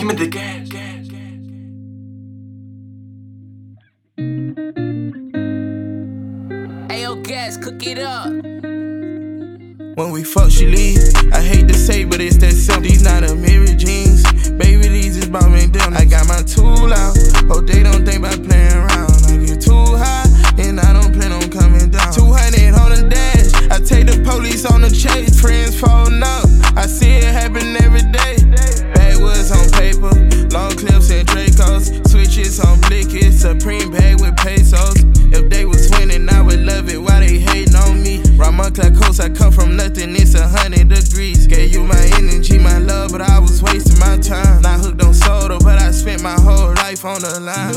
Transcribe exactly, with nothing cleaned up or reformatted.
give me the gas. Ayo, gas, cook it up. When we fuck, she leave. I hate to say, but it's that simple. These not a mirror jeans. Baby, these is bombing down. I got my tool out. Hope they don't think about playing around. I get too high, and I don't plan on coming down. two hundred on the dash. I take the police on the chase. Friends falling up. I see it happen every day. Backwoods on paper. Long clips and Dracos. Switches on blickets. Supreme bag with pesos. If they was winning, I would love it. Why they hating on me? Rama Clarkos, I come from nothing, it's a hundred degrees. Gave you my energy, my love, but I was wasting my time. Not hooked on soda, but I spent my whole life on the line.